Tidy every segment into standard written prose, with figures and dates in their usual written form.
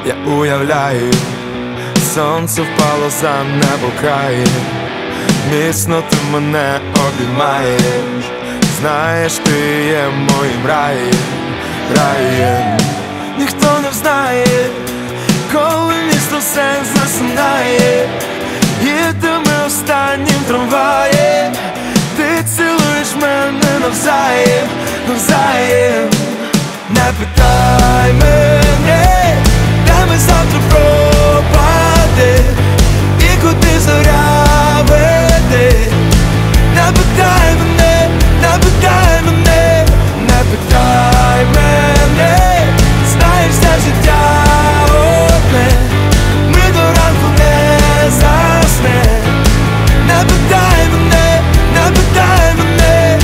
Я уявляю, сонце впало за небо край. Міцно ти мене обіймаєш. Знаєш, ти є моїм раєм. Ніхто не знає, коли місто все засинає. Їдемо останнім трамваєм. Ти цілуєш мене навзаєм. Не питай мене, де ми завтра пропадем і куди зоря веде. Не питай мене, не питай мене, не питай мене. Знаєш, все життя одне, ми до ранку не заснем. Не питай мене, не питай мене.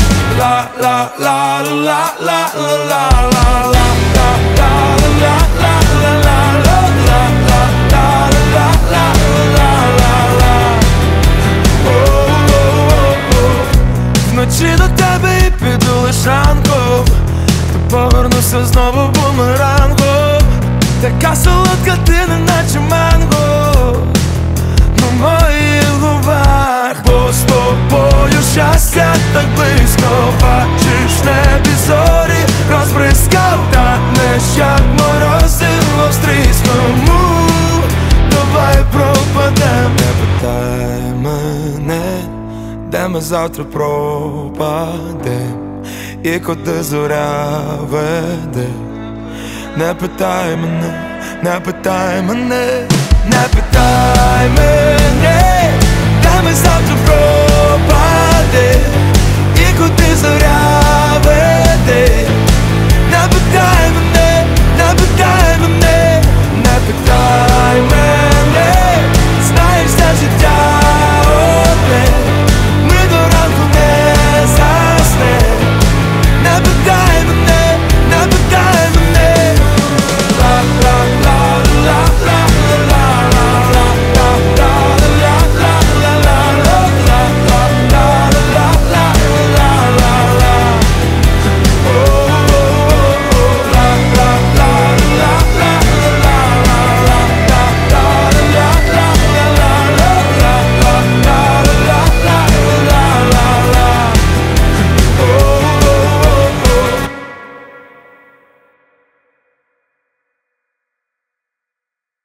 Вночі до тебе і піду лиш ранком, то повернуся знову бумерангом. Така солодка ти, неначе манго на моїх губах. Бо з тобою щастя так близько. Бачиш, в небі зорі розбризкав, танеш, як морозиво стріскому. Давай пропадем. Не питай мене, де ми завтра пропадем і куди зоря веде. Не питай мене, не питай мене.